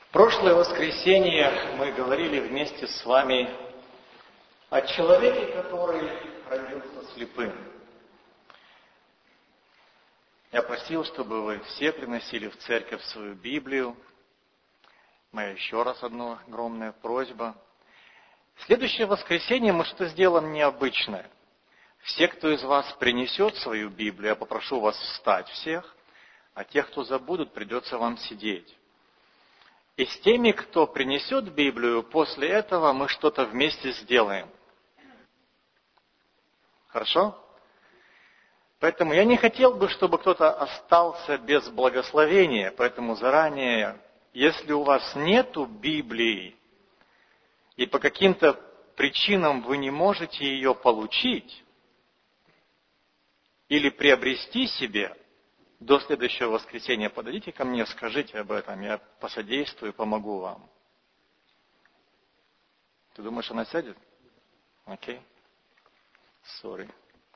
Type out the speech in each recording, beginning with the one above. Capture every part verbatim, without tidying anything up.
Прошлое воскресенье мы говорили вместе с вами о человеке, который родился слепым. Я просил, чтобы вы все приносили в церковь свою Библию. Моя еще раз одна огромная просьба. В следующее воскресенье мы что сделаем необычное. Все, кто из вас принесет свою Библию, я попрошу вас встать всех, а тех, кто забудут, придется вам сидеть. И с теми, кто принесет Библию, после этого мы что-то вместе сделаем. Хорошо? Поэтому я не хотел бы, чтобы кто-то остался без благословения, поэтому заранее, если у вас нету Библии, и по каким-то причинам вы не можете ее получить или приобрести себе, до следующего воскресенья подойдите ко мне, скажите об этом, я посодействую, помогу вам. Ты думаешь, она сядет? Окей. Сори.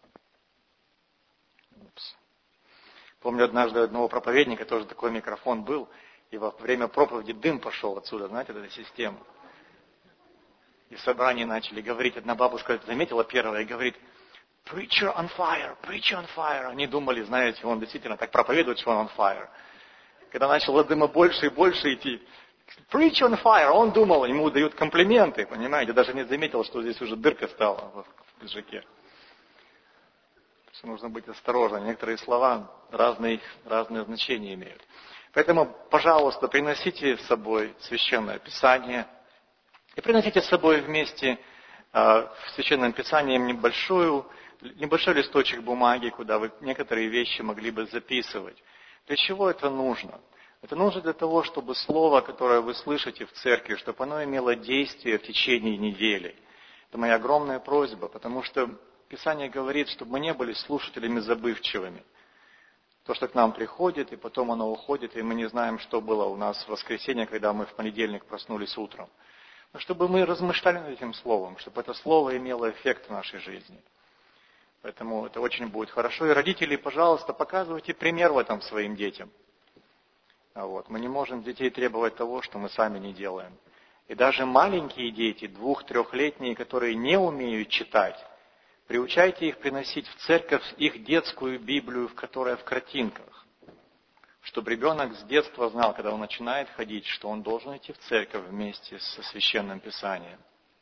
Помню, однажды у одного проповедника тоже такой микрофон был, и во время проповеди дым пошел отсюда, знаете, эта система. И в собрании начали говорить, одна бабушка заметила первая и говорит: Preacher on fire, preacher on fire. Они думали, знаете, он действительно так проповедует, что он on fire. Когда начало дыма больше и больше идти, preacher on fire, он думал, ему дают комплименты, понимаете, даже не заметил, что здесь уже дырка стала в пиджаке. Что нужно быть осторожным. Некоторые слова разные, разные значения имеют. Поэтому, пожалуйста, приносите с собой Священное Писание и приносите с собой вместе э, в Священном Писании небольшую Небольшой листочек бумаги, куда вы некоторые вещи могли бы записывать. Для чего это нужно? Это нужно для того, чтобы слово, которое вы слышите в церкви, чтобы оно имело действие в течение недели. Это моя огромная просьба, потому что Писание говорит, чтобы мы не были слушателями забывчивыми. То, что к нам приходит, и потом оно уходит, и мы не знаем, что было у нас в воскресенье, когда мы в понедельник проснулись утром. Но чтобы мы размышляли над этим словом, чтобы это слово имело эффект в нашей жизни. Поэтому это очень будет хорошо. И родители, пожалуйста, показывайте пример в этом своим детям. Вот. Мы не можем детей требовать того, что мы сами не делаем. И даже маленькие дети, двух-трехлетние, которые не умеют читать, приучайте их приносить в церковь их детскую Библию, которая в картинках. Чтобы ребенок с детства знал, когда он начинает ходить, что он должен идти в церковь вместе со Священным Писанием.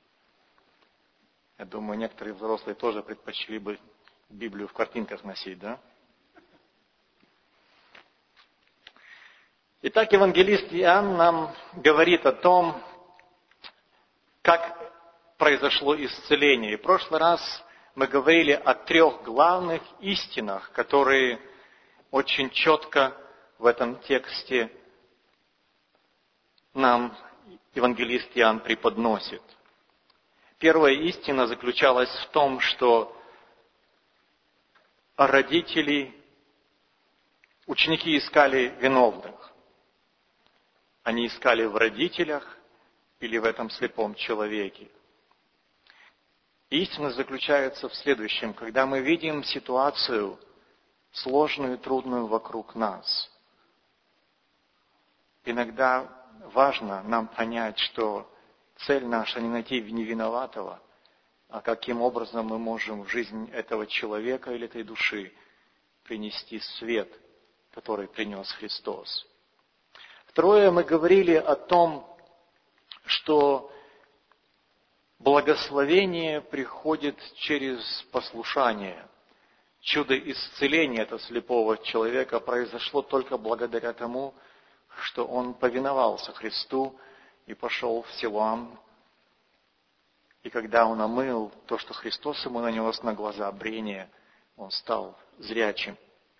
Я думаю, некоторые взрослые тоже предпочли бы Библию в картинках носить, да? Итак, евангелист Иоанн нам говорит о том, как произошло исцеление. И в прошлый раз мы говорили о трех главных истинах, которые очень четко в этом тексте нам евангелист Иоанн преподносит. Первая истина заключалась в том, что родители, ученики искали виновных. Они искали в родителях или в этом слепом человеке. Истина заключается в следующем: когда мы видим ситуацию сложную и трудную вокруг нас, иногда важно нам понять, что цель наша не найти невиноватого, а каким образом мы можем в жизнь этого человека или этой души принести свет, который принес Христос. Второе, мы говорили о том, что благословение приходит через послушание. Чудо исцеления этого слепого человека произошло только благодаря тому, что он повиновался Христу и пошел в Силуам. И когда он омыл то, что Христос ему нанес на глаза брение, он стал зрячим.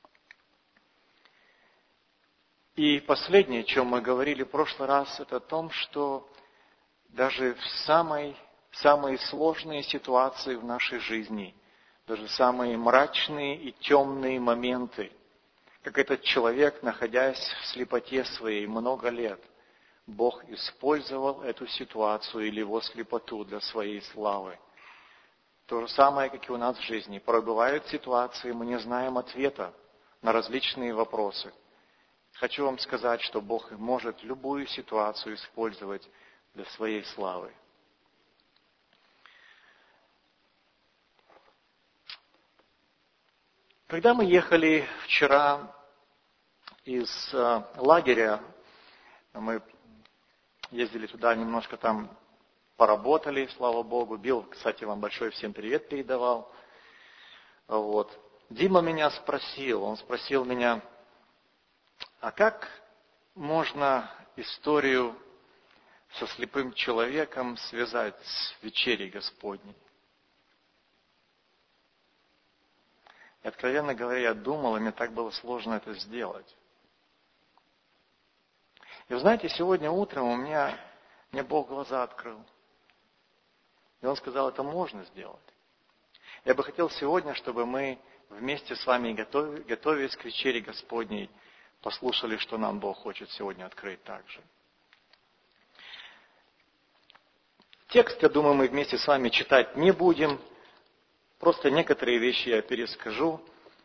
И последнее, о чем мы говорили в прошлый раз, это о том, что даже в самой, самые сложные ситуации в нашей жизни, даже самые мрачные и темные моменты, как этот человек, находясь в слепоте своей много лет, Бог использовал эту ситуацию или его слепоту для своей славы. То же самое, как и у нас в жизни. Порой бывают ситуации, мы не знаем ответа на различные вопросы. Хочу вам сказать, что Бог может любую ситуацию использовать для своей славы. Когда мы ехали вчера из э, лагеря, мы ездили туда, немножко там поработали, слава Богу. Билл, кстати, вам большой всем привет передавал. Вот. Дима меня спросил, он спросил меня, а как можно историю со слепым человеком связать с вечерей Господней? И, откровенно говоря, я думал, и мне так было сложно это сделать. И вы знаете, сегодня утром у меня, мне Бог глаза открыл. И Он сказал, это можно сделать. Я бы хотел сегодня, чтобы мы вместе с вами, готовясь к вечере Господней, послушали, что нам Бог хочет сегодня открыть также. Текст, я думаю, мы вместе с вами читать не будем. Просто некоторые вещи я перескажу.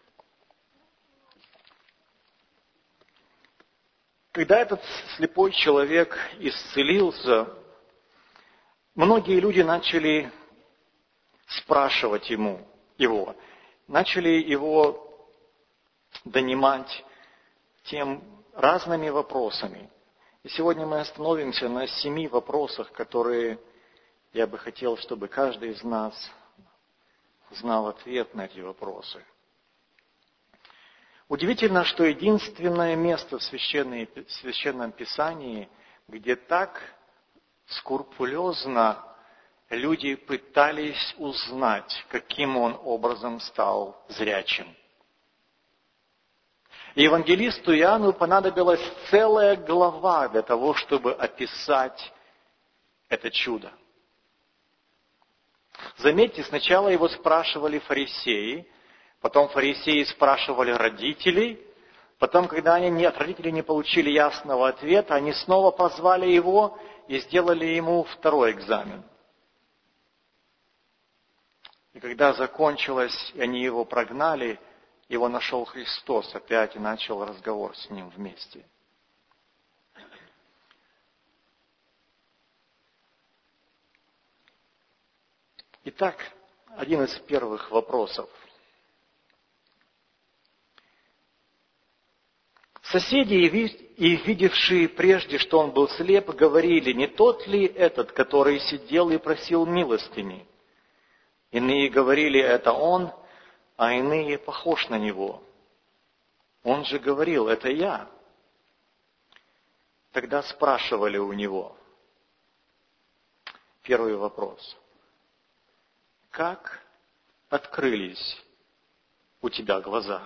Когда этот слепой человек исцелился, многие люди начали спрашивать ему, его, начали его донимать тем разными вопросами. И сегодня мы остановимся на семи вопросах, которые я бы хотел, чтобы каждый из нас знал ответ на эти вопросы. Удивительно, что единственное место в Священном Писании, где так скрупулезно люди пытались узнать, каким он образом стал зрячим. И евангелисту Иоанну понадобилась целая глава для того, чтобы описать это чудо. Заметьте, сначала его спрашивали фарисеи, потом фарисеи спрашивали родителей, потом, когда они от родителей не получили ясного ответа, они снова позвали его и сделали ему второй экзамен. И когда закончилось, и они его прогнали, его нашел Христос опять и начал разговор с ним вместе. Итак, один из первых вопросов. Соседи, и видевшие прежде, что он был слеп, говорили, не тот ли этот, который сидел и просил милостыни? Иные говорили, это он, а иные похож на него. Он же говорил, это я. Тогда спрашивали у него. Первый вопрос. Как открылись у тебя глаза?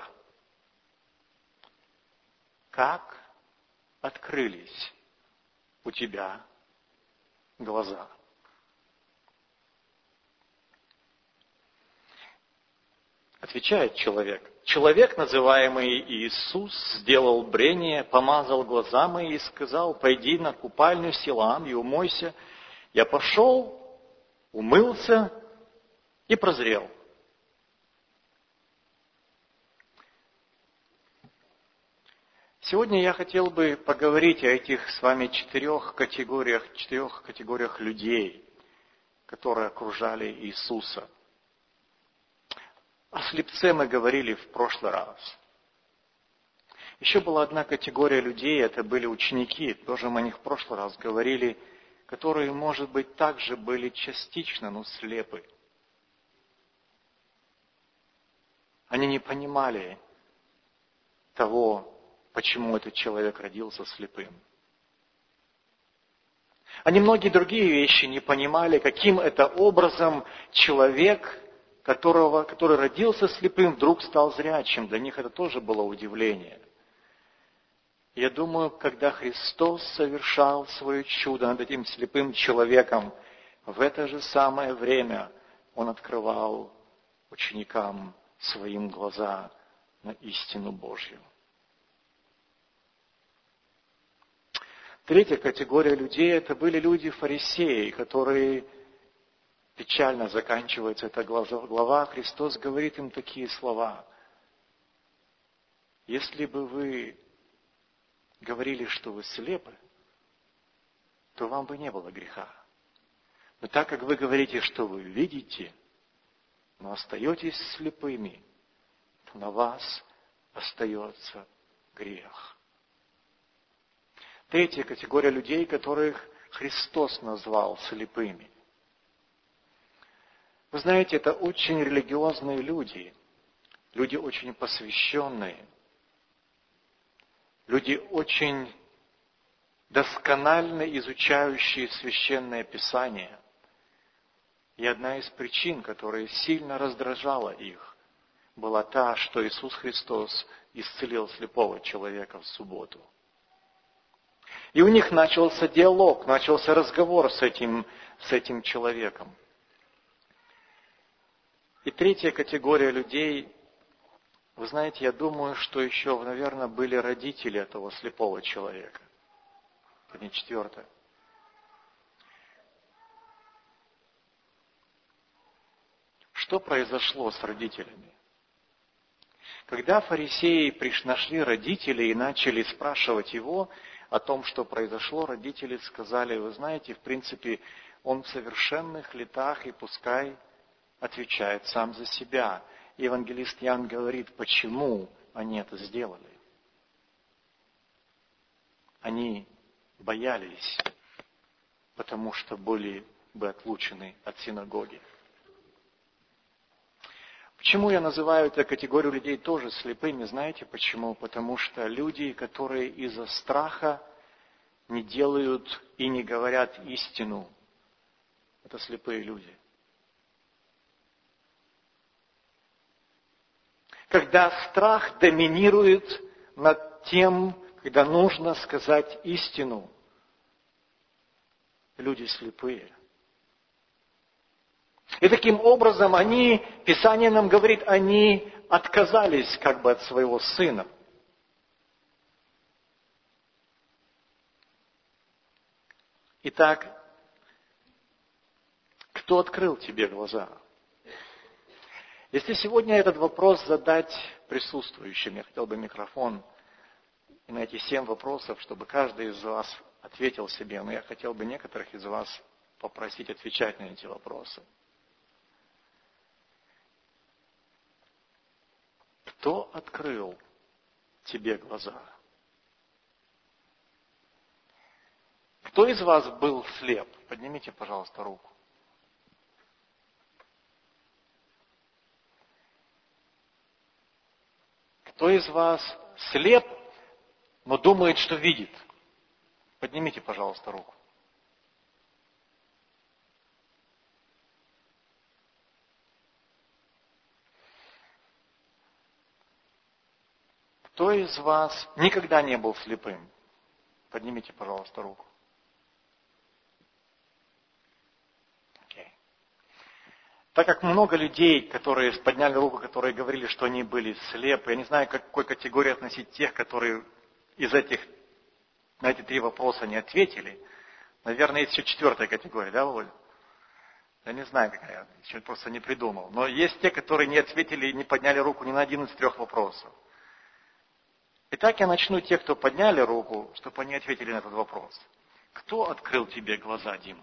Как открылись у тебя глаза? Отвечает человек. Человек, называемый Иисус, сделал брение, помазал глаза мои и сказал, пойди на купальню Силаам и умойся. Я пошел, умылся и прозрел. Сегодня я хотел бы поговорить о этих с вами четырех категориях, четырех категориях людей, которые окружали Иисуса. О слепце мы говорили в прошлый раз. Еще была одна категория людей, это были ученики, тоже мы о них в прошлый раз говорили, которые, может быть, также были частично, но слепы. Они не понимали того, почему этот человек родился слепым. Они многие другие вещи не понимали, каким это образом человек, которого, который родился слепым, вдруг стал зрячим. Для них это тоже было удивление. Я думаю, когда Христос совершал свое чудо над этим слепым человеком, в это же самое время Он открывал ученикам своим глаза на истину Божью. Третья категория людей – это были люди-фарисеи, которые, печально заканчивается эта глава, Христос говорит им такие слова. Если бы вы говорили, что вы слепы, то вам бы не было греха. Но так как вы говорите, что вы видите, но остаетесь слепыми, то на вас остается грех. Третья категория людей, которых Христос назвал слепыми. Вы знаете, это очень религиозные люди, люди очень посвященные, люди очень досконально изучающие Священное Писание. И одна из причин, которая сильно раздражала их, была та, что Иисус Христос исцелил слепого человека в субботу. И у них начался диалог, начался разговор с этим, с этим человеком. И третья категория людей, вы знаете, я думаю, что еще, наверное, были родители этого слепого человека. Это не четвертое. Что произошло с родителями? Когда фарисеи нашли родителей и начали спрашивать его о том, что произошло, родители сказали: вы знаете, в принципе, он в совершенных летах, и пускай отвечает сам за себя. И евангелист Иоанн говорит, почему они это сделали. Они боялись, потому что были бы отлучены от синагоги. Почему я называю эту категорию людей тоже слепыми? Знаете почему? Потому что люди, которые из-за страха не делают и не говорят истину, это слепые люди. Когда страх доминирует над тем, когда нужно сказать истину, люди слепые. И таким образом они, Писание нам говорит, они отказались как бы от своего сына. Итак, кто открыл тебе глаза? Если сегодня этот вопрос задать присутствующим, я хотел бы микрофон и на эти семь вопросов, чтобы каждый из вас ответил себе, но я хотел бы некоторых из вас попросить отвечать на эти вопросы. Кто открыл тебе глаза? Кто из вас был слеп? Поднимите, пожалуйста, руку. Кто из вас слеп, но думает, что видит? Поднимите, пожалуйста, руку. Кто из вас никогда не был слепым? Поднимите, пожалуйста, руку. Okay. Так как много людей, которые подняли руку, которые говорили, что они были слепы, я не знаю, к какой категории относить тех, которые из этих, на эти три вопроса не ответили. Наверное, есть еще четвертая категория, да, Володя? Я не знаю, какая, еще просто не придумал. Но есть те, которые не ответили и не подняли руку ни на один из трех вопросов. Итак, я начну тех, кто подняли руку, чтобы они ответили на этот вопрос. Кто открыл тебе глаза, Дима?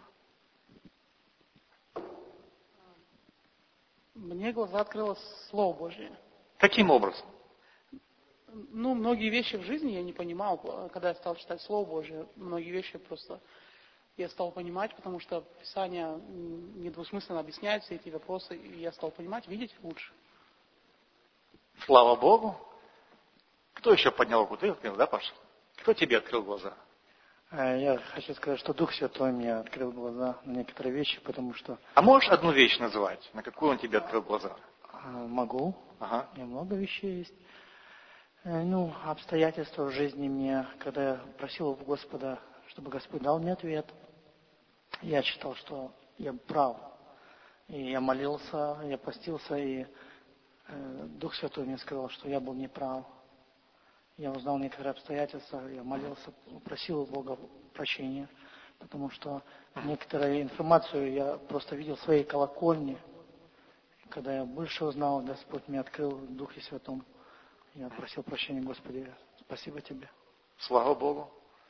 Мне глаза открыло Слово Божье. Каким образом? Ну, многие вещи в жизни я не понимал, когда я стал читать Слово Божье. Многие вещи просто я стал понимать, потому что Писание недвусмысленно объясняет все эти вопросы, и я стал понимать, видеть лучше. Слава Богу. Кто еще поднял руку? Ты открыл, да, Паша? Кто тебе открыл глаза? Я хочу сказать, что Дух Святой мне открыл глаза на некоторые вещи, потому что... А можешь одну вещь назвать? На какую он тебе открыл глаза? Могу. Ага. У меня много вещей есть. Ну, обстоятельства в жизни мне, когда я просил у Господа, чтобы Господь дал мне ответ, я считал, что я прав. И я молился, я постился, и Дух Святой мне сказал, что я был неправ. Я узнал некоторые обстоятельства, я молился, просил у Бога прощения, потому что некоторую информацию я просто видел в своей колокольне. Когда я больше узнал, Господь мне открыл в Духе Святом. Я просил прощения, Господи, спасибо Тебе. Слава Богу.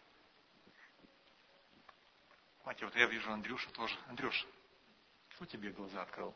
Знаете, вот я вижу Андрюшу тоже. Андрюш, кто тебе глаза открыл?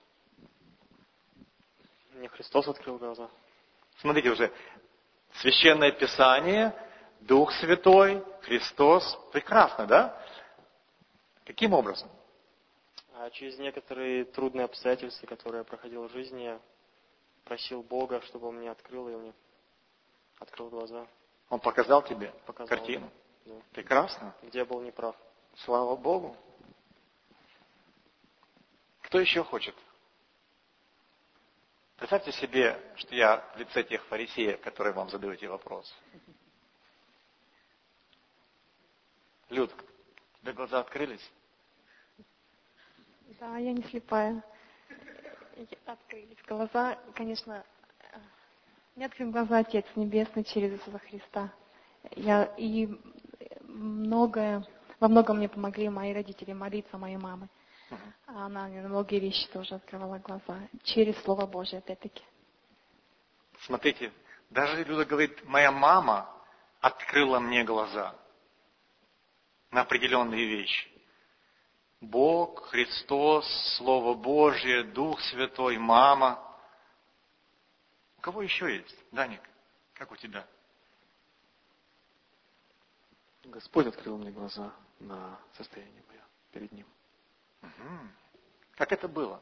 Мне Христос открыл глаза. Смотрите уже, Священное Писание, Дух Святой, Христос. Прекрасно, да? Каким образом? А через некоторые трудные обстоятельства, которые я проходил в жизни, я просил Бога, чтобы Он мне открыл, и Он мне открыл глаза. Он показал тебе Показал, картину? да. Прекрасно. Где я был неправ. Слава Богу. Кто еще хочет? Представьте себе, что я в лице тех фарисеев, которые вам задают эти вопросы. Люд, тебе глаза открылись? Да, я не слепая. Открылись глаза, конечно, мне открыл глаза Отец Небесный через Иисуса Христа. Я, и многое, во многом мне помогли мои родители молиться, моей мамы. А она мне на многие вещи тоже открывала глаза. Через Слово Божие, опять-таки. Смотрите, даже Люда говорит, моя мама открыла мне глаза на определенные вещи. Бог, Христос, Слово Божье, Дух Святой, мама. У кого еще есть? Даник, как у тебя? Господь открыл мне глаза на состояние мое перед Ним. Угу. Как это было?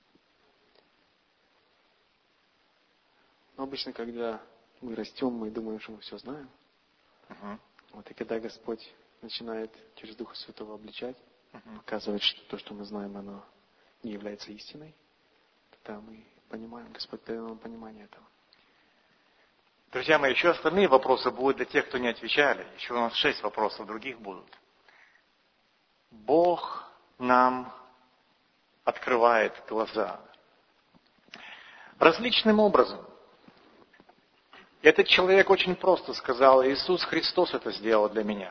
Но обычно, когда мы растем, мы думаем, что мы все знаем. Угу. Вот, и когда Господь начинает через Духа Святого обличать, Угу. показывать, что то, что мы знаем, оно не является истиной, тогда мы понимаем, Господь дает нам понимание этого. Друзья мои, еще остальные вопросы будут для тех, кто не отвечали. Еще у нас шесть вопросов других будут. Бог нам открывает глаза различным образом. Этот человек очень просто сказал, Иисус Христос это сделал для меня.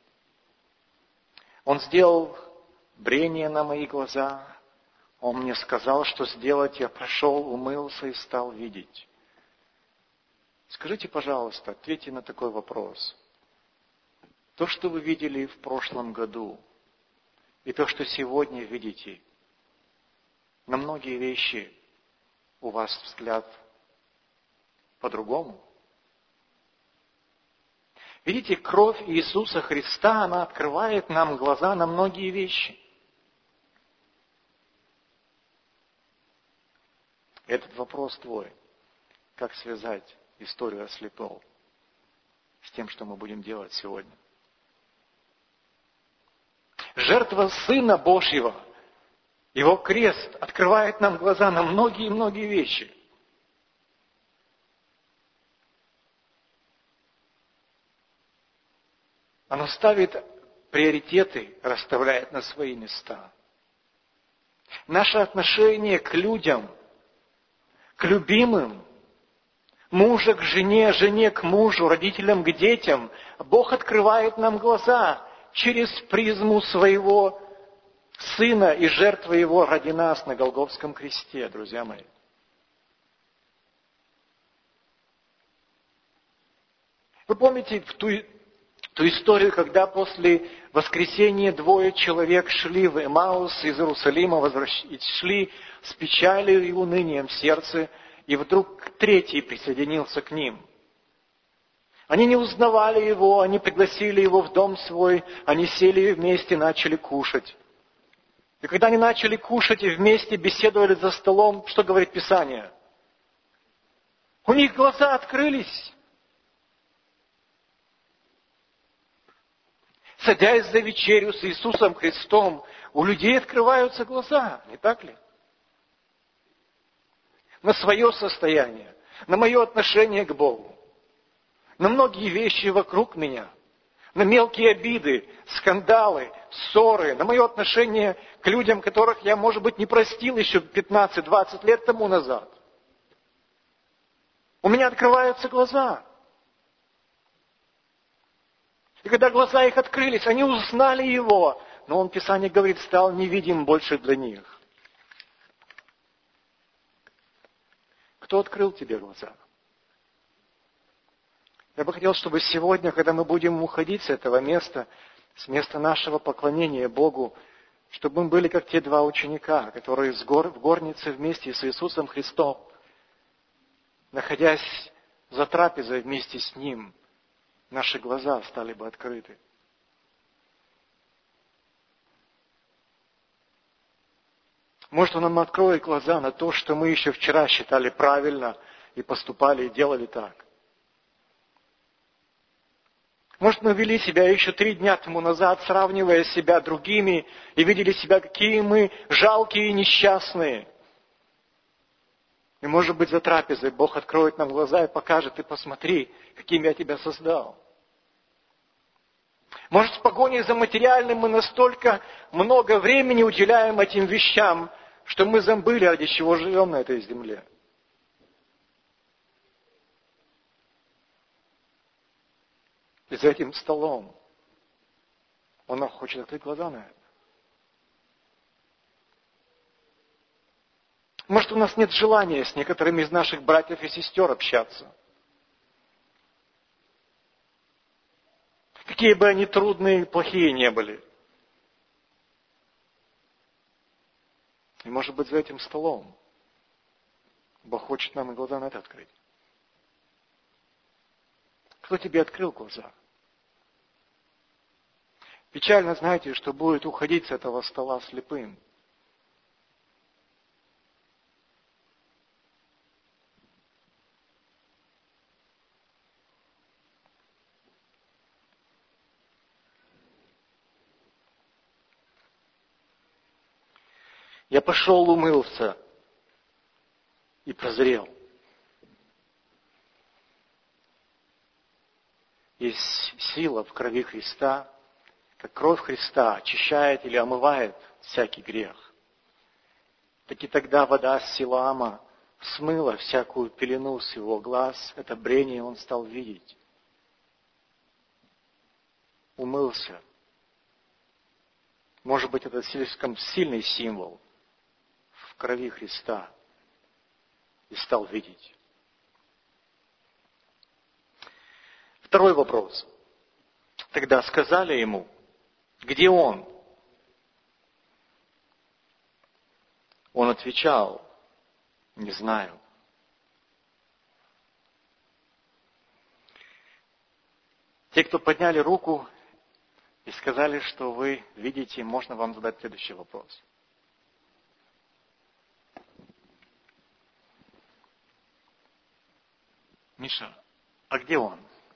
Он сделал брение на мои глаза. Он мне сказал, что сделать. Я прошел, умылся и стал видеть. Скажите, пожалуйста, ответьте на такой вопрос. То, что вы видели в прошлом году, и то, что сегодня видите, на многие вещи у вас взгляд по-другому. Видите, кровь Иисуса Христа, она открывает нам глаза на многие вещи. Этот вопрос твой. Как связать историю о слепом с тем, что мы будем делать сегодня? Жертва Сына Божьего, Его крест открывает нам глаза на многие-многие вещи. Оно ставит приоритеты, расставляет на свои места. Наше отношение к людям, к любимым, мужа к жене, жене к мужу, родителям к детям, Бог открывает нам глаза через призму своего Сына и жертвы Его ради нас на Голгофском кресте, друзья мои. Вы помните в ту, ту историю, когда после воскресения двое человек шли в Эмаус из Иерусалима, возвращ... шли с печалью и унынием в сердце, и вдруг третий присоединился к ним. Они не узнавали его, они пригласили его в дом свой, они сели вместе и начали кушать. И когда они начали кушать и вместе беседовали за столом, что говорит Писание? У них глаза открылись. Садясь за вечерю с Иисусом Христом, у людей открываются глаза, не так ли? На свое состояние, на мое отношение к Богу, на многие вещи вокруг меня, на мелкие обиды, скандалы, ссоры, на мое отношение к людям, которых я, может быть, не простил еще пятнадцать-двадцать лет тому назад. У меня открываются глаза. И когда глаза их открылись, они узнали Его, но Он, Писание говорит, стал невидим больше для них. Кто открыл тебе глаза? Я бы хотел, чтобы сегодня, когда мы будем уходить с этого места, с места нашего поклонения Богу, чтобы мы были как те два ученика, которые в горнице вместе с Иисусом Христом, находясь за трапезой вместе с Ним, наши глаза стали бы открыты. Может, Он нам откроет глаза на то, что мы еще вчера считали правильно и поступали, и делали так. Может, мы вели себя еще три дня тому назад, сравнивая себя другими, и видели себя, какие мы жалкие и несчастные. И, может быть, за трапезой Бог откроет нам глаза и покажет: ты посмотри, каким я тебя создал. Может, в погоне за материальным мы настолько много времени уделяем этим вещам, что мы забыли, ради чего живем на этой земле. И за этим столом Он нам хочет открыть глаза на это. Может, у нас нет желания с некоторыми из наших братьев и сестер общаться. Какие бы они трудные и плохие не были. И, может быть, за этим столом Бог хочет нам и глаза на это открыть. Кто тебе открыл глаза? Печально, знаете, что будет уходить с этого стола слепым. Я пошел, умылся и прозрел. Есть сила в крови Христа, как кровь Христа очищает или омывает всякий грех. Так и тогда вода с Силаама смыла всякую пелену с его глаз, это брение он стал видеть. Умылся. Может быть, это слишком сильный символ в крови Христа. И стал видеть. Второй вопрос. Тогда сказали ему: где он? Он отвечал: не знаю. Те, кто подняли руку и сказали, что вы видите, можно вам задать следующий вопрос. Миша, а где он?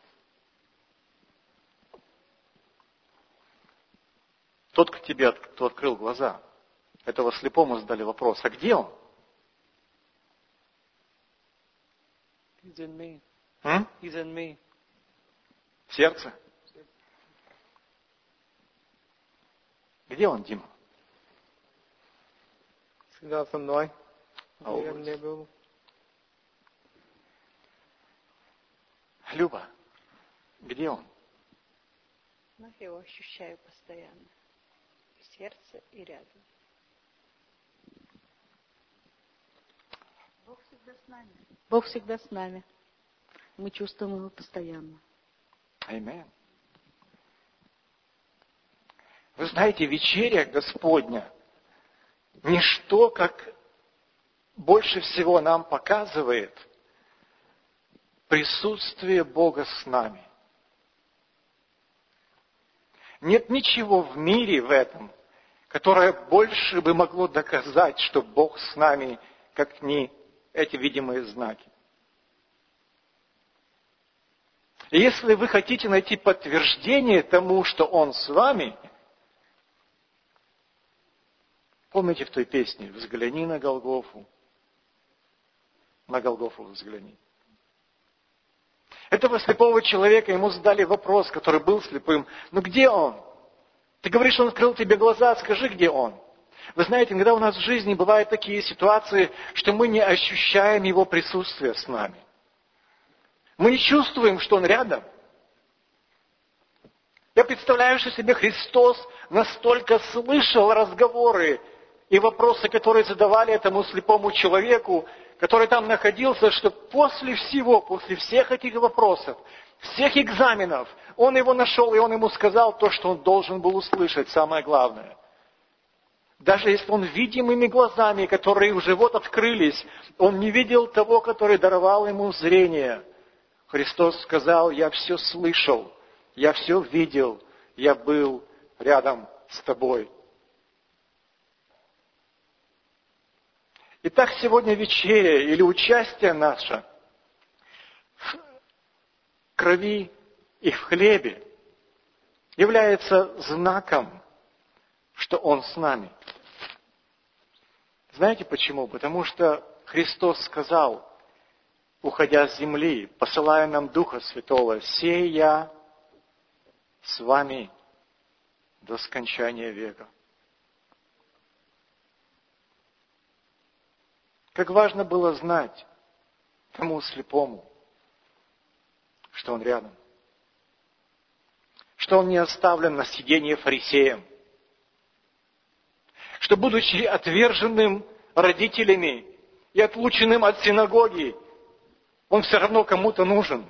Тот, кто тебе кто открыл глаза, этого слепому задали вопрос: а где он? He's in me. М? He's in me. В сердце? Где он, Дима? Всегда со мной. А Где я образ? не был. Люба, где он? Но я его ощущаю постоянно. В сердце и рядом. Бог всегда с нами. Бог всегда с нами. Мы чувствуем его постоянно. Аминь. Вы знаете, вечеря Господня ничто, как больше всего нам показывает присутствие Бога с нами. Нет ничего в мире в этом, которое больше бы могло доказать, что Бог с нами, как не эти видимые знаки. И если вы хотите найти подтверждение тому, что Он с вами, помните в той песне «Взгляни на Голгофу», на Голгофу взгляни. Этого слепого человека, ему задали вопрос, который был слепым: ну где он? Ты говоришь, он открыл тебе глаза, скажи, где он? Вы знаете, иногда у нас в жизни бывают такие ситуации, что мы не ощущаем его присутствия с нами. Мы не чувствуем, что он рядом. Я представляю, что себе Христос настолько слышал разговоры и вопросы, которые задавали этому слепому человеку, который там находился, что после всего, после всех этих вопросов, всех экзаменов. Он его нашел, и он ему сказал то, что он должен был услышать, самое главное. Даже если он видимыми глазами, которые уже вот открылись, он не видел того, который даровал ему зрение. Христос сказал: я все слышал, я все видел, я был рядом с тобой. Итак, сегодня вечеря или участие наше в крови и в хлебе является знаком, что Он с нами. Знаете почему? Потому что Христос сказал, уходя с земли, посылая нам Духа Святого: «Сей я с вами до скончания века». Как важно было знать тому слепому, что он рядом, что он не оставлен на съедение фарисеям, что, будучи отверженным родителями и отлученным от синагоги, он все равно кому-то нужен.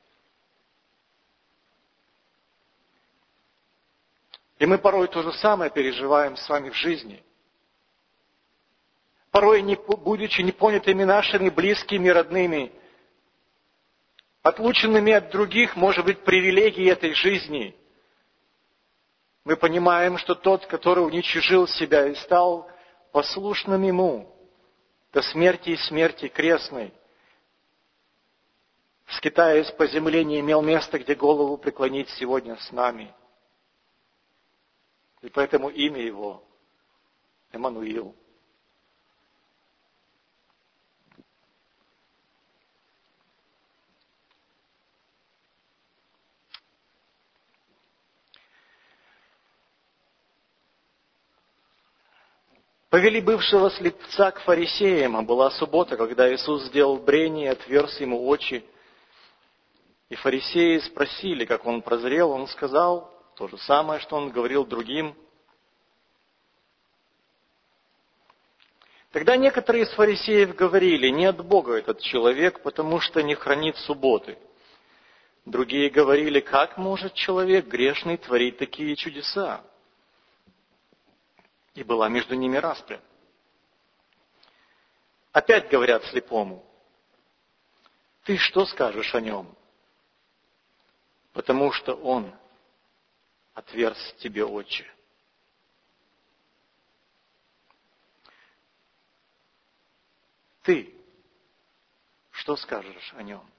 И мы порой то же самое переживаем с вами в жизни. Порой, не, будучи непонятыми нашими близкими, родными, отлученными от других, может быть, привилегий этой жизни, мы понимаем, что тот, который уничижил себя и стал послушным Ему до смерти и смерти крестной, скитаясь по земле, не имел места, где голову преклонить сегодня с нами. И поэтому имя Его — Эммануил. Повели бывшего слепца к фарисеям, а была суббота, когда Иисус сделал брение и отверз ему очи. И фарисеи спросили, как он прозрел, он сказал то же самое, что он говорил другим. Тогда некоторые из фарисеев говорили: не от Бога этот человек, потому что не хранит субботы. Другие говорили: как может человек грешный творить такие чудеса? И была между ними распря. Опять говорят слепому: ты что скажешь о нем? Потому что он отверз тебе очи. Ты что скажешь о нем?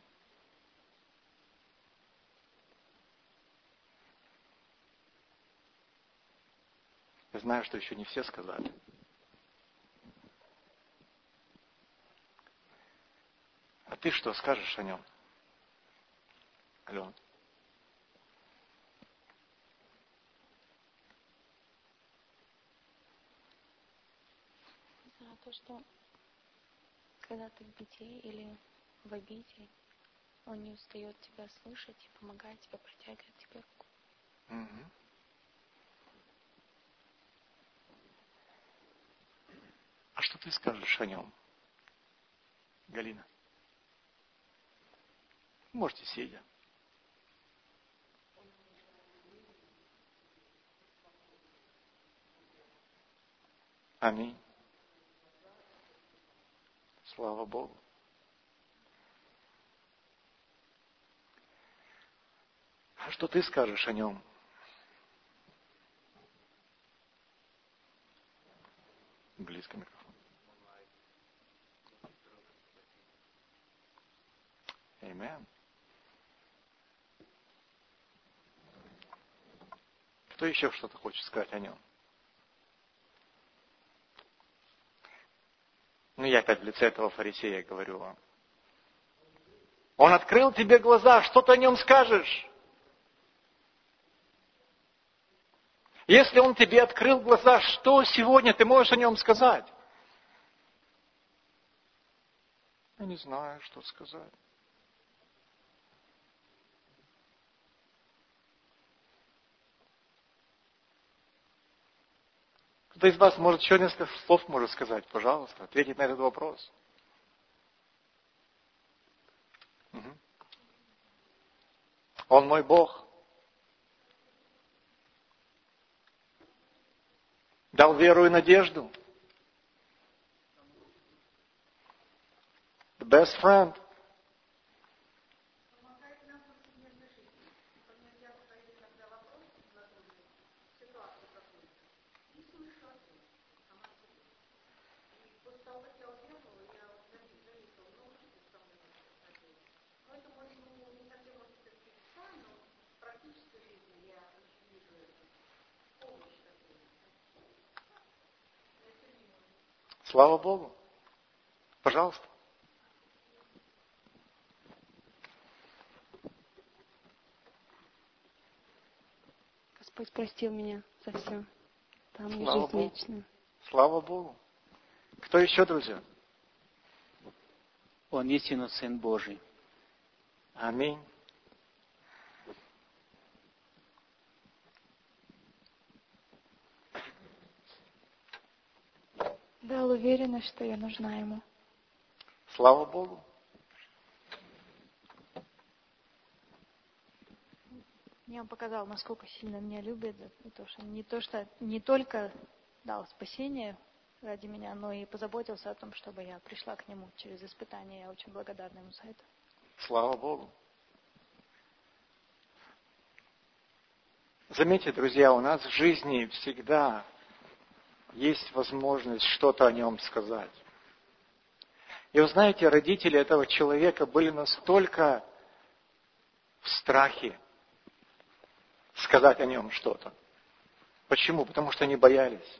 Я знаю, что еще не все сказали. А ты что скажешь о нем, Алена? Да, то, что когда ты в беде или в обиде, он не устает тебя слышать и помогает тебе, протягивает тебе руку. Угу. А что ты скажешь о нем, Галина? Можете сидя. Аминь. Слава Богу. А что ты скажешь о нем? Близко микрофон. Аминь. Кто еще что-то хочет сказать о нем? Ну, я опять в лице этого фарисея говорю вам. Он открыл тебе глаза, что ты о нем скажешь? Если он тебе открыл глаза, что сегодня ты можешь о нем сказать? Я не знаю, что сказать. Кто из вас может еще несколько слов может сказать, пожалуйста, ответить на этот вопрос? Угу. Он мой Бог. Дал веру и надежду. The best friend. Слава Богу. Пожалуйста. Господь простил меня за все. Там мне Слава жизнь Богу. вечная. Слава Богу. Кто еще, друзья? Он истинно Сын Божий. Аминь. Дал уверенность, что я нужна Ему. Слава Богу. Мне Он показал, насколько сильно меня любит, и то, что не то, что не только дал спасение ради меня, но и позаботился о том, чтобы я пришла к Нему через испытания. Я очень благодарна Ему за это. Слава Богу. Заметьте, друзья, у нас в жизни всегда есть возможность что-то о нем сказать. И вы знаете, родители этого человека были настолько в страхе сказать о нем что-то. Почему? Потому что они боялись.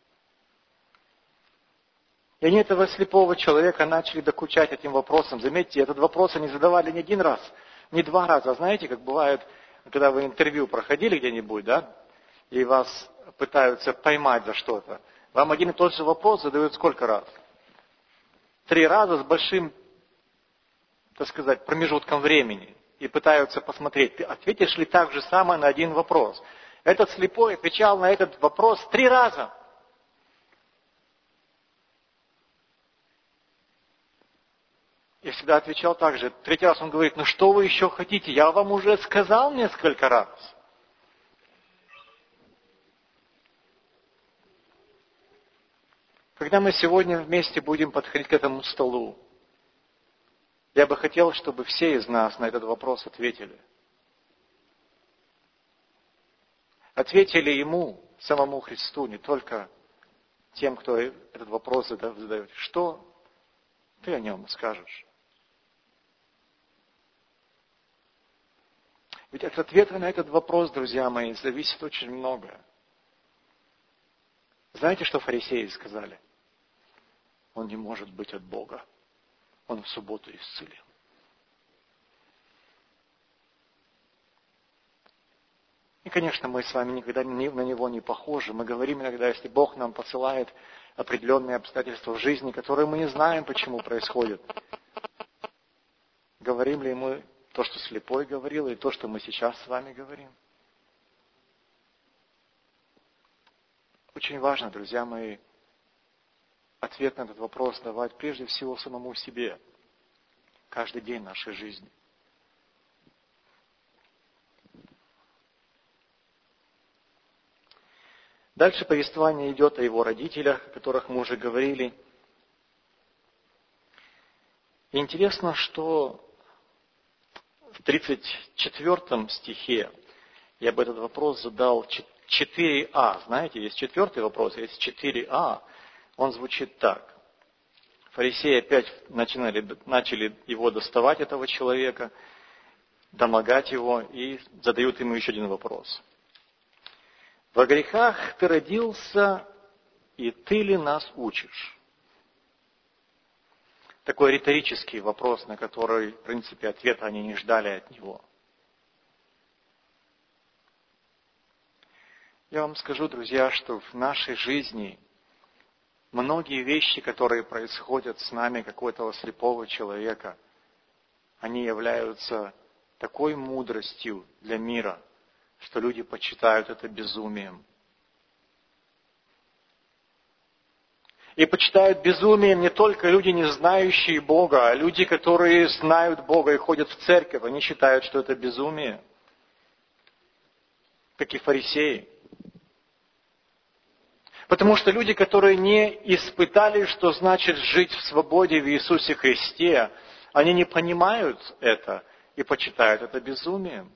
И они этого слепого человека начали докучать этим вопросом. Заметьте, этот вопрос они задавали не один раз, не два раза. Знаете, как бывает, когда вы интервью проходили где-нибудь, да, и вас пытаются поймать за что-то. Вам один и тот же вопрос задают сколько раз? Три раза с большим, так сказать, промежутком времени. И пытаются посмотреть, ты ответишь ли так же самое на один вопрос. Этот слепой отвечал на этот вопрос три раза. Я всегда отвечал так же. Третий раз он говорит, ну что вы еще хотите? Я вам уже сказал несколько раз. Когда мы сегодня вместе будем подходить к этому столу, я бы хотел, чтобы все из нас на этот вопрос ответили. Ответили Ему, самому Христу, не только тем, кто этот вопрос задает. Что ты о Нем скажешь? Ведь от ответа на этот вопрос, друзья мои, зависит очень многое. Знаете, что фарисеи сказали? Он не может быть от Бога. Он в субботу исцелил. И, конечно, мы с вами никогда на Него не похожи. Мы говорим иногда, если Бог нам посылает определенные обстоятельства в жизни, которые мы не знаем, почему происходят. Говорим ли мы то, что слепой говорил, и то, что мы сейчас с вами говорим? Очень важно, друзья мои, ответ на этот вопрос давать прежде всего самому себе, каждый день нашей жизни. Дальше повествование идет о его родителях, о которых мы уже говорили. И интересно, что в тридцать четвёртом стихе я бы этот вопрос задал четыре а. Знаете, есть четвертый вопрос, есть четыре а. Он звучит так. Фарисеи опять начинали, начали его доставать, этого человека, домогать его, и задают ему еще один вопрос. Во грехах ты родился, и ты ли нас учишь? Такой риторический вопрос, на который, в принципе, ответа они не ждали от него. Я вам скажу, друзья, что в нашей жизни многие вещи, которые происходят с нами, как у этого слепого человека, они являются такой мудростью для мира, что люди почитают это безумием. И почитают безумием не только люди, не знающие Бога, а люди, которые знают Бога и ходят в церковь, они считают, что это безумие. как и фарисеи. Потому что люди, которые не испытали, что значит жить в свободе в Иисусе Христе, они не понимают это и почитают это безумием.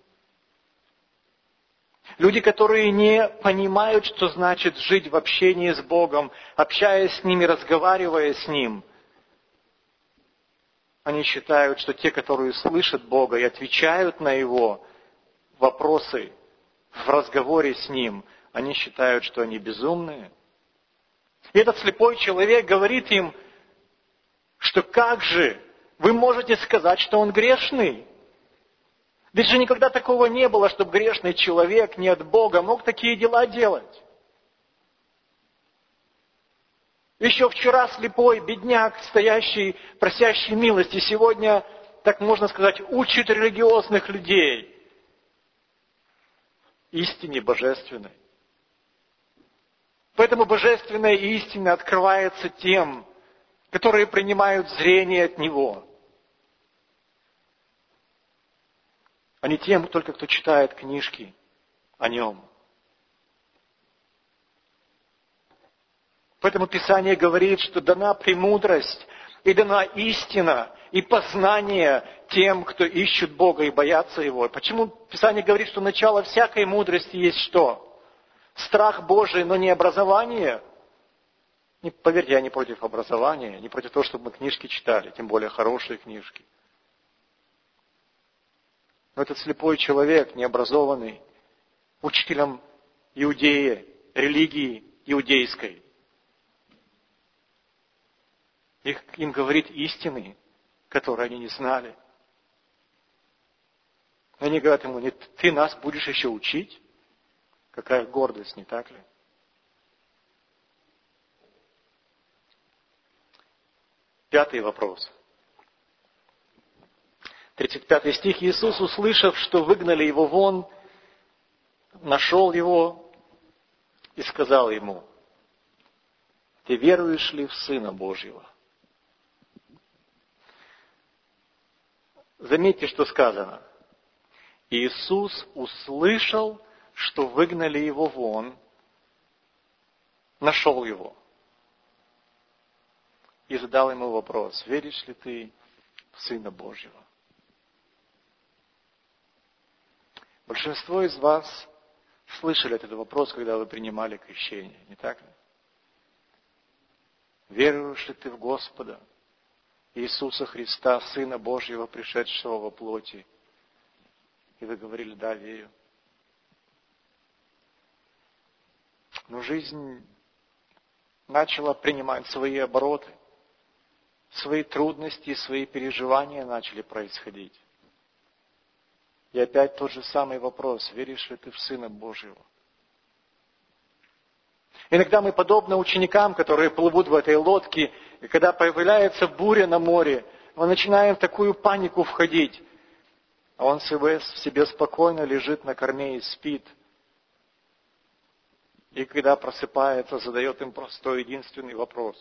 Люди, которые не понимают, что значит жить в общении с Богом, общаясь с Ним и разговаривая с Ним, они считают, что те, которые слышат Бога и отвечают на Его вопросы в разговоре с Ним, они считают, что они безумные. И этот слепой человек говорит им, что как же вы можете сказать, что он грешный? Ведь же никогда такого не было, чтобы грешный человек не от Бога мог такие дела делать. Еще вчера слепой бедняк, стоящий, просящий милости, сегодня, так можно сказать, учит религиозных людей истине божественной. Поэтому божественная истина открывается тем, которые принимают зрение от Него, а не тем, только кто читает книжки о Нем. Поэтому Писание говорит, что дана премудрость, и дана истина, и познание тем, кто ищет Бога и боятся Его. Почему Писание говорит, что начало всякой мудрости есть что? Страх Божий, но не образование. Не, поверьте, я не против образования, не против того, чтобы мы книжки читали, тем более хорошие книжки. Но этот слепой человек, необразованный, учителем иудеи, религии иудейской, их, им говорит истины, которые они не знали. Они говорят ему, нет, ты нас будешь еще учить? Какая гордость, не так ли? Пятый вопрос. тридцать пятый стих. Иисус, услышав, что выгнали его вон, нашел его и сказал ему, ты веруешь ли в Сына Божьего? Заметьте, что сказано. Иисус услышал, что выгнали его вон, нашел его и задал ему вопрос, веришь ли ты в Сына Божьего? Большинство из вас слышали этот вопрос, когда вы принимали крещение, не так ли? Веруешь ли ты в Господа Иисуса Христа, Сына Божьего, пришедшего во плоти? И вы говорили, да, верю. Но жизнь начала принимать свои обороты, свои трудности, свои переживания начали происходить. И опять тот же самый вопрос, веришь ли ты в Сына Божьего? Иногда мы подобны ученикам, которые плывут в этой лодке, и когда появляется буря на море, мы начинаем в такую панику входить, а он себе, себе спокойно лежит на корме и спит. И когда просыпается, задает им простой, единственный вопрос.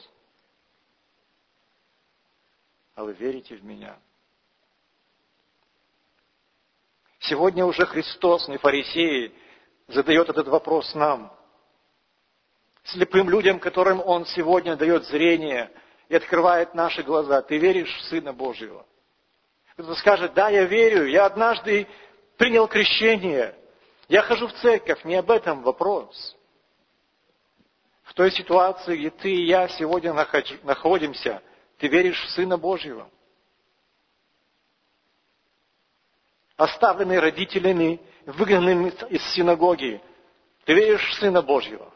А вы верите в меня? Сегодня уже Христос, не фарисеи, задает этот вопрос нам. Слепым людям, которым Он сегодня дает зрение и открывает наши глаза. Ты веришь в Сына Божьего? Кто-то скажет, да, я верю, я однажды принял крещение, я хожу в церковь, не об этом вопрос. В той ситуации, где ты и я сегодня находимся, ты веришь в Сына Божьего? Оставленный родителями, выгнанным из синагоги, ты веришь в Сына Божьего?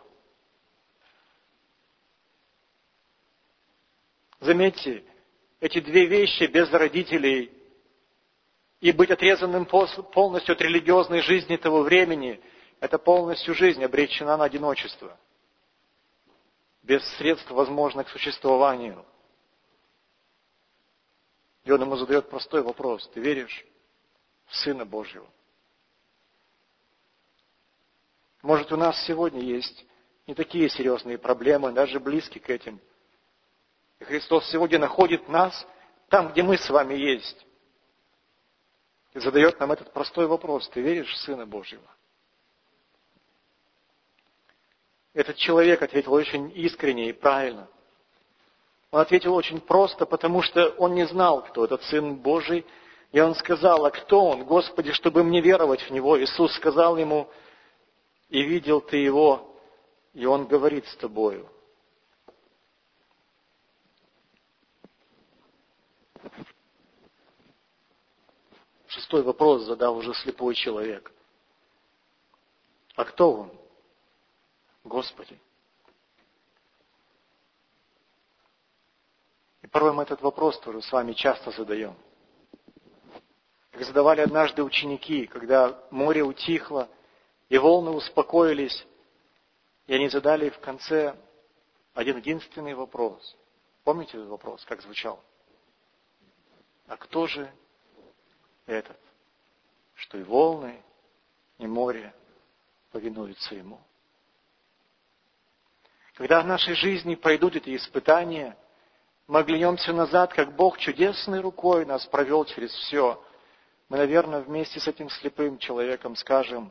Заметьте, эти две вещи без родителей и быть отрезанным полностью от религиозной жизни того времени, это полностью жизнь обречена на одиночество, без средств, возможных к существованию. И он ему задает простой вопрос. Ты веришь в Сына Божьего? Может, у нас сегодня есть не такие серьезные проблемы, даже близкие к этим. И Христос сегодня находит нас там, где мы с вами есть. И задает нам этот простой вопрос. Ты веришь в Сына Божьего? Этот человек ответил очень искренне и правильно. Он ответил очень просто, потому что он не знал, кто этот Сын Божий. И он сказал: а кто он, Господи, чтобы мне веровать в Него? Иисус сказал ему: и видел ты Его, и Он говорит с тобою. Шестой вопрос задал уже слепой человек. А кто Он? Господи. И порой мы этот вопрос тоже с вами часто задаем. Как задавали однажды ученики, когда море утихло, и волны успокоились, и они задали в конце один единственный вопрос. Помните этот вопрос, как звучал? А кто же этот, что и волны, и море повинуются Ему? Когда в нашей жизни пройдут эти испытания, мы оглянемся назад, как Бог чудесной рукой нас провел через все. Мы, наверное, вместе с этим слепым человеком скажем: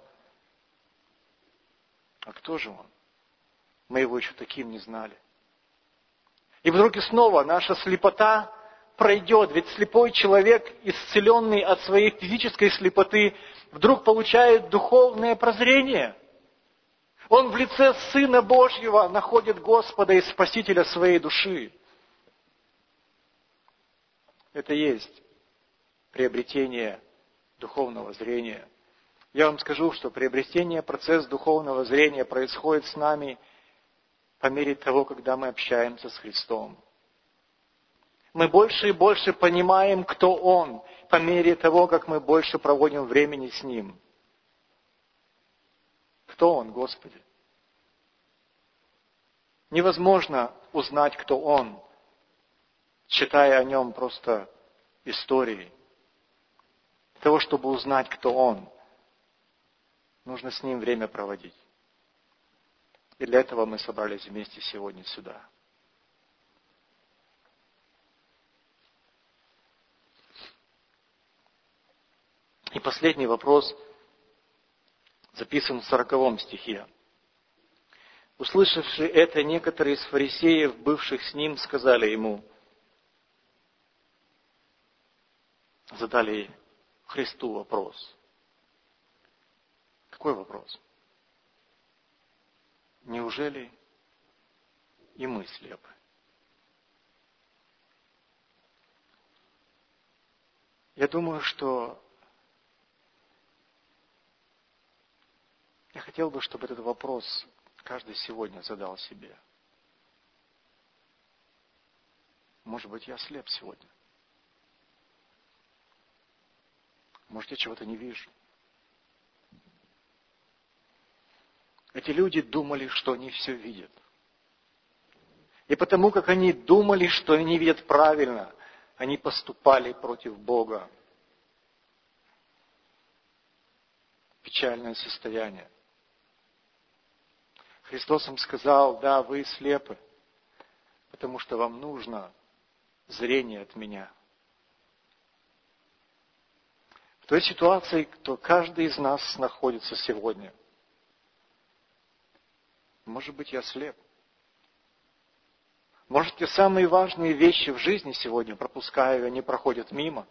а кто же Он? Мы Его еще таким не знали. И вдруг и снова наша слепота пройдет, ведь слепой человек, исцеленный от своей физической слепоты, вдруг получает духовное прозрение. Он в лице Сына Божьего находит Господа и Спасителя своей души. Это есть приобретение духовного зрения. Я вам скажу, что приобретение, процесс духовного зрения происходит с нами по мере того, когда мы общаемся с Христом. Мы больше и больше понимаем, кто Он, по мере того, как мы больше проводим времени с Ним. Кто Он, Господи? Невозможно узнать, кто Он, читая о Нем просто истории. Для того, чтобы узнать, кто Он, нужно с Ним время проводить. И для этого мы собрались вместе сегодня сюда. И последний вопрос записан в сороковом стихе. Услышавши это, некоторые из фарисеев, бывших с ним, сказали ему, задали Христу вопрос. Какой вопрос? Неужели и мы слепы? Я думаю, что я хотел бы, чтобы этот вопрос каждый сегодня задал себе. Может быть, я слеп сегодня. Может, я чего-то не вижу. Эти люди думали, что они все видят. И потому, как они думали, что они видят правильно, они поступали против Бога. Печальное состояние. Христос им сказал: да, вы слепы, потому что вам нужно зрение от Меня. В той ситуации, кто каждый из нас находится сегодня. Может быть, я слеп. Может, те самые важные вещи в жизни сегодня пропускаю, и они проходят мимо.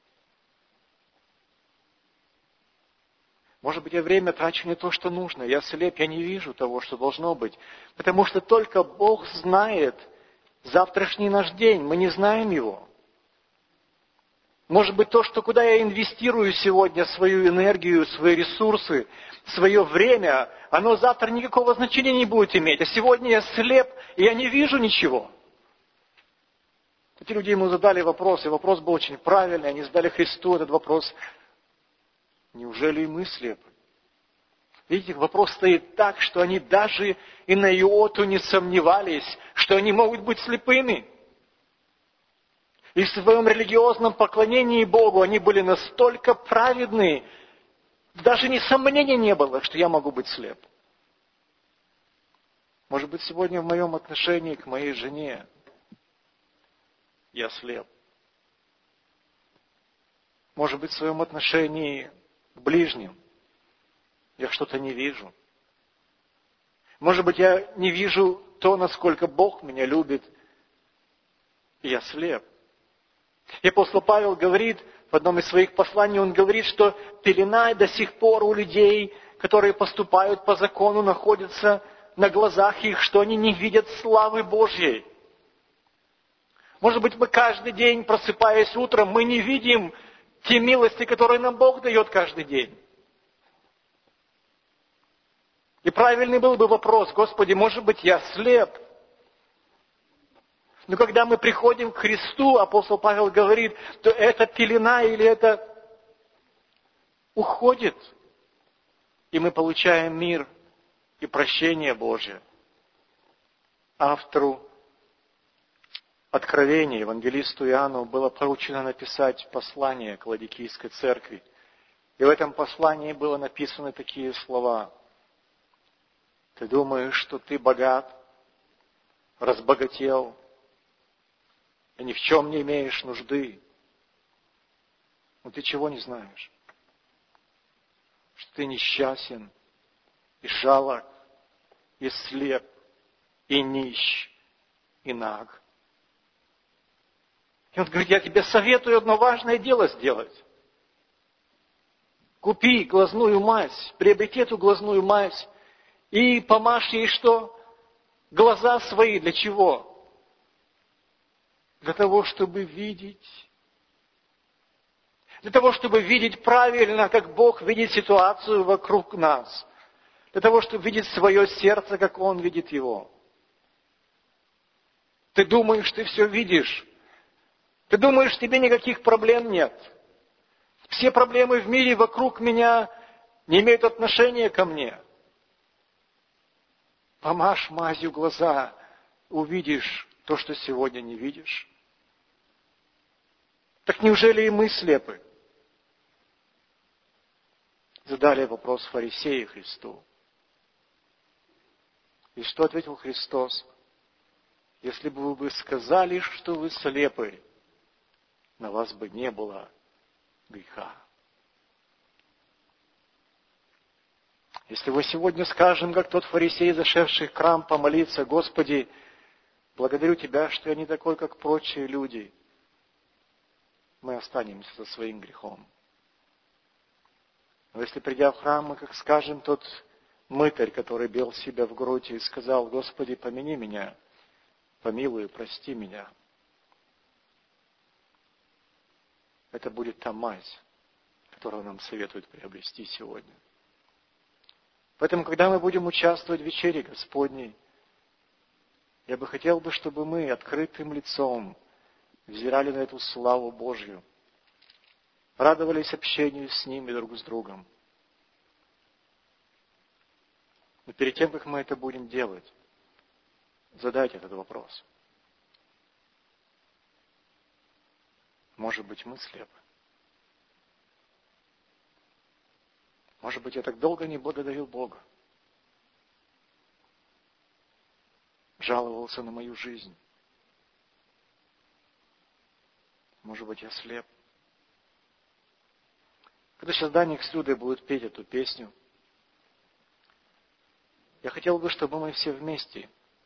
Может быть, я время трачу не то, что нужно. Я слеп, я не вижу того, что должно быть. Потому что только Бог знает завтрашний наш день. Мы не знаем его. Может быть, то, что куда я инвестирую сегодня свою энергию, свои ресурсы, свое время, оно завтра никакого значения не будет иметь. А сегодня я слеп, и я не вижу ничего. Эти люди ему задали вопрос, и вопрос был очень правильный. Они задали Христу этот вопрос. Неужели и мы слепы? Видите, вопрос стоит так, что они даже и на иоту не сомневались, что они могут быть слепыми. И в своем религиозном поклонении Богу они были настолько праведны, даже ни сомнения не было, что я могу быть слеп. Может быть, сегодня в моем отношении к моей жене я слеп. Может быть, в своем отношении к ближним я что-то не вижу. Может быть, я не вижу то, насколько Бог меня любит, и я слеп. И апостол Павел говорит, в одном из своих посланий, он говорит, что пелена до сих пор у людей, которые поступают по закону, находится на глазах их, что они не видят славы Божьей. Может быть, мы каждый день, просыпаясь утром, мы не видим те милости, которые нам Бог дает каждый день. И правильный был бы вопрос: Господи, может быть, я слеп? Но когда мы приходим к Христу, апостол Павел говорит, то эта пелена или это уходит, и мы получаем мир и прощение Божие. Автору Откровения, евангелисту Иоанну, было поручено написать послание к Ладикийской церкви. И в этом послании было написаны такие слова: «Ты думаешь, что ты богат, разбогател, и ни в чем не имеешь нужды. Но ты чего не знаешь? Что ты несчастен, и жалок, и слеп, и нищ, и наг». И он говорит: я тебе советую одно важное дело сделать. Купи глазную мазь, приобрети эту глазную мазь, и помажь ей что? Глаза свои. Для чего? Для того, чтобы видеть. Для того, чтобы видеть правильно, как Бог видит ситуацию вокруг нас. Для того, чтобы видеть свое сердце, как Он видит его. Ты думаешь, ты все видишь. Ты думаешь, тебе никаких проблем нет. Все проблемы в мире вокруг меня не имеют отношения ко мне. Помажь мазью глаза, увидишь то, что сегодня не видишь. Так неужели и мы слепы? Задали вопрос фарисеи Христу. И что ответил Христос? Если бы вы сказали, что вы слепы, на вас бы не было греха. Если мы сегодня скажем, как тот фарисей, зашедший в храм помолиться: Господи, благодарю Тебя, что я не такой, как прочие люди, мы останемся со своим грехом. Но если, придя в храм, мы, как скажем, тот мытарь, который бил себя в грудь и сказал: Господи, помяни меня, помилуй, прости меня, это будет та мазь, которую нам советуют приобрести сегодня. Поэтому, когда мы будем участвовать в вечере Господней, я бы хотел бы, чтобы мы открытым лицом взирали на эту славу Божью, радовались общению с Ним и друг с другом. Но перед тем, как мы это будем делать, задайте этот вопрос. Может быть, мы слепы. Может быть, я так долго не благодарил Бога. Жаловался на мою жизнь. Может быть, я слеп. Когда сейчас Даник с Людой будут петь эту песню, я хотел бы, чтобы мы все вместе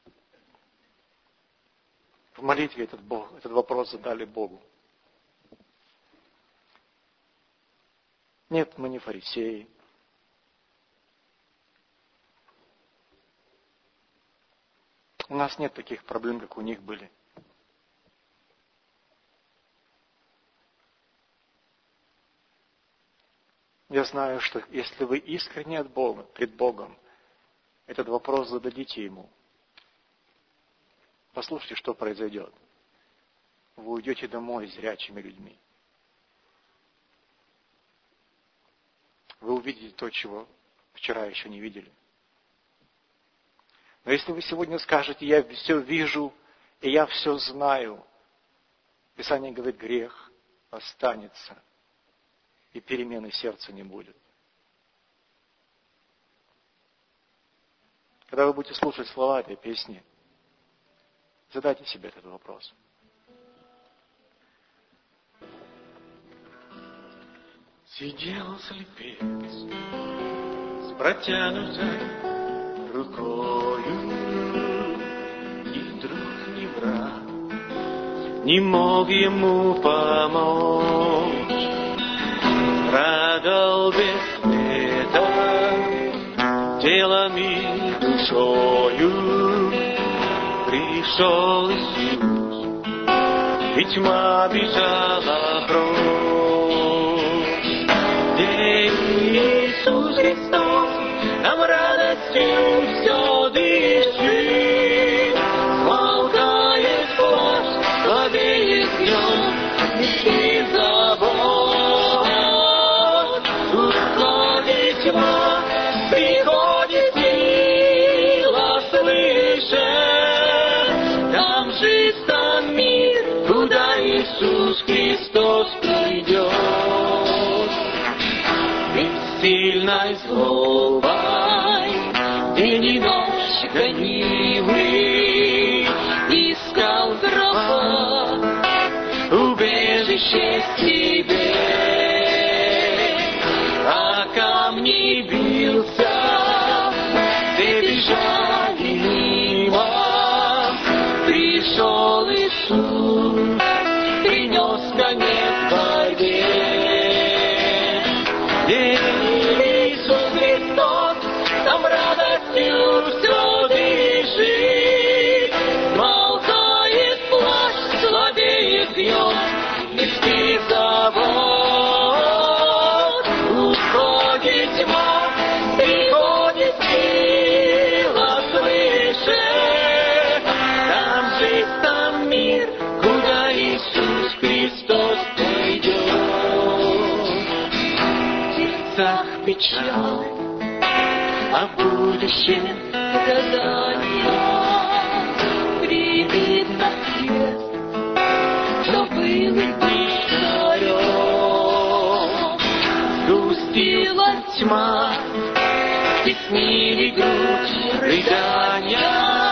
в молитве этот, Бог, этот вопрос задали Богу. Нет, мы не фарисеи. У нас нет таких проблем, как у них были. Я знаю, что если вы искренне от Бога, пред Богом, этот вопрос зададите Ему. Послушайте, что произойдет. Вы уйдете домой зрячими людьми. Вы увидите то, чего вчера еще не видели. Но если вы сегодня скажете: я все вижу, и я все знаю, Писание говорит, грех останется, и перемены сердца не будет. Когда вы будете слушать слова этой песни, задайте себе этот вопрос. Сидел слепец с протянутой рукою, ни друг, ни враг не мог ему помочь. Страдал без света, телом и душою, пришел Иисус, и тьма бежала прочь. Где Иисус Христос нам радостью все дышит, смолкает плоть, слабеет днем, мечты забот. Уходит тьма, приходит сила свыше, там жизнь, там мир, куда Иисус Христос придет. Бессильной злобой день и ночь гонимый искал гроба убежище себе, а камни бился, все бежали мимо. Пришел Иисус, принес конец борьбе. Иисус Христос нам радостью все дышит, смолкает плач, слабеет днем, мечты забот. Уходит тьма, приходит сила свыше, там жизнь, там мир, куда Иисус Христос пойдет. В сердцах печаль, а в будущем страдания прибит на крест, что был и был царем. Сгустила тьма, теснили грудь рыдания,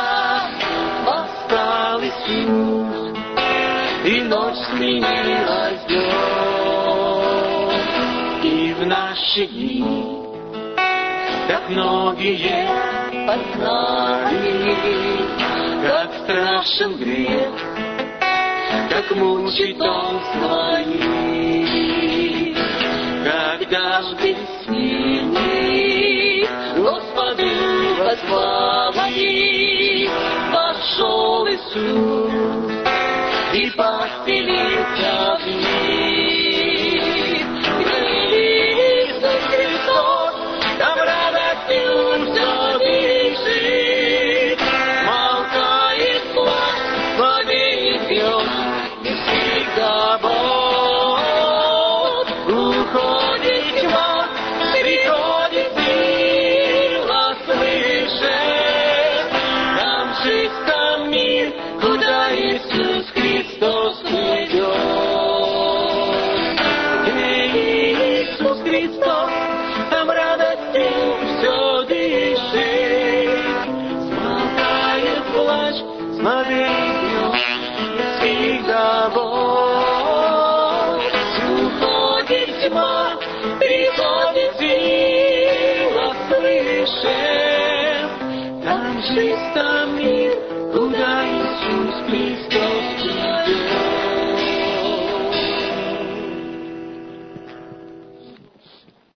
восстал Иисус, и ночь сменилась днем. И в наши дни так многие познали, как страшен грех, как мучит он своих. Когда ж бессильный Господу воззвали, пошел Иисус и поселился в них. Иисус Христос нам радостью все дышит, смолкает плач, слабеет днем, без всех забот. Уходит тьма, приходит сила свыше, там жизнь, там мир, куда Иисус Христос придет. Иисус Христос нам радостью все дышит, смолкает плач, слабеет днем, без всех забот. Уходит тьма, приходит сила свыше, там жизнь, там мир,